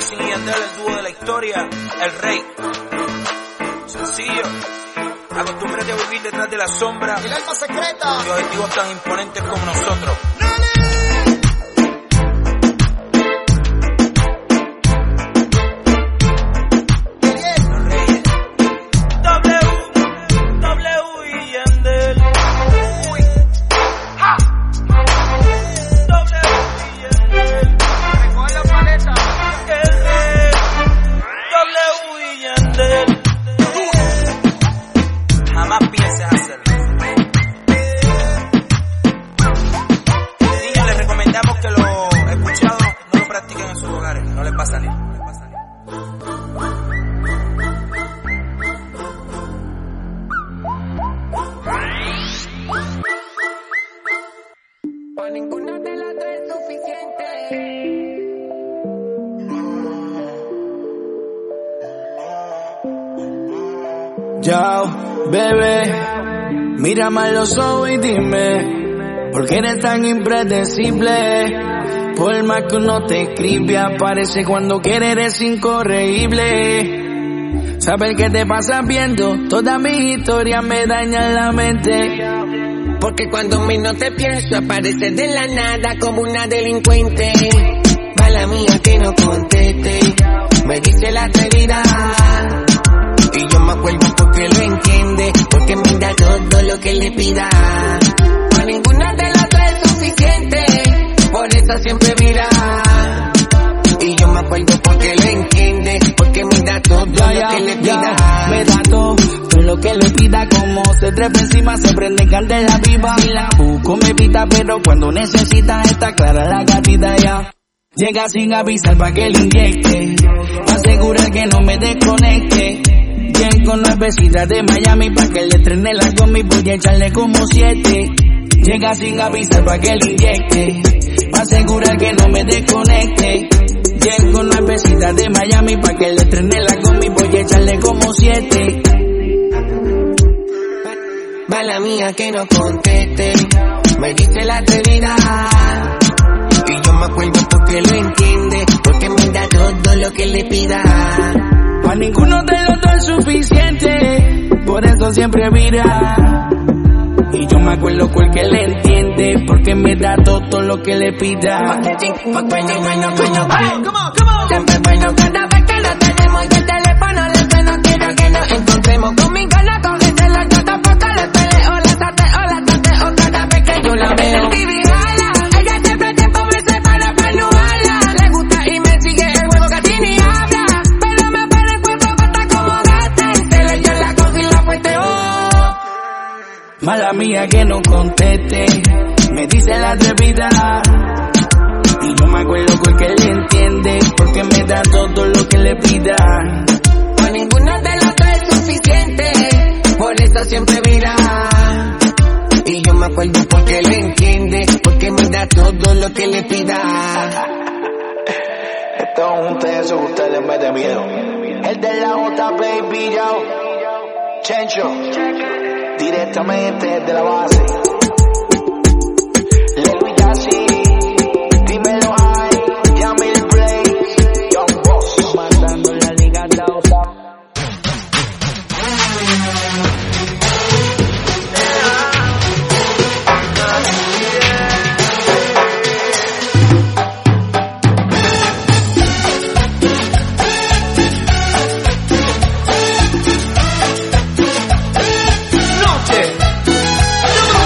Wisin y Yandel, el dúo de la historia, el rey. Sencillo. Acostúmbrate a vivir detrás de la sombra. El alma secreta. Y objetivos tan imponentes como nosotros. Jamás pienses hacerlo. Niños, les recomendamos que lo escuchado no lo practiquen en sus hogares. No les pasa nada. Por ninguna de las dos es suficiente. Yo, bebé, mírame a los ojos y dime, ¿por qué eres tan impredecible? Por más que uno te escribe, aparece cuando quiere, eres incorregible. Saber qué te pasa viendo, todas mis historias me dañan la mente. Porque cuando menos te pienso, apareces de la nada como una delincuente. Mala mía que no conteste, me dice la atrevida. Y yo me acuerdo porque lo entiende, porque me da todo lo que le pida. Para ninguna de las dos es suficiente, por eso siempre vira. Y yo me acuerdo porque lo entiende, porque me da todo lo que le pida. Me da todo lo que le pida, como se trepa encima, se prende candela viva. Y la busco me pita, pero cuando necesita está clara la gatita ya. Llega sin avisar pa' que le inyecte, pa' asegurar que no me desconecte. Bien con nuevecitas de Miami pa' que le trene la gomi, voy a echarle como 7. Llega sin avisar pa' que le inyecte, pa' asegurar que no me desconecte. Bien con nuevecitas de Miami pa' que le trene la gomi, voy a echarle como 7. Mala mía que no conteste, me dice la atrevida. Y yo me acuerdo porque lo entiende, porque me da todo lo que le pida. Pa' ninguno de los dos es suficiente, por eso siempre vira. Y yo me acuerdo porque le entiende, porque me da todo lo que le pida. Siempre es bueno cada vez que lo tenemos y el teléfono le suena, quiero que nos encontremos. Conmigo no cógetelo, yo tampoco le peleo. La tateo cada vez que yo la veo. Ella siempre tiempo me separa para ayudarla. Le gusta y me sigue el juego que tiene y habla. Pero me pone el cuerpo bata como gata. Se le dio la cosa y la puesteo. Mala mía que no conteste, me dice la atrevida. Y yo me acuerdo porque le entiende, porque me da todo lo que le pida. Pa' ninguno de los dos es suficiente, por eso siempre vira. Y yo me acuerdo porque le entiende, porque me da todo lo que le pida. Estamos juntos y eso que usted les mete miedo. El de la J, baby, yo. Chencho, directamente desde la base.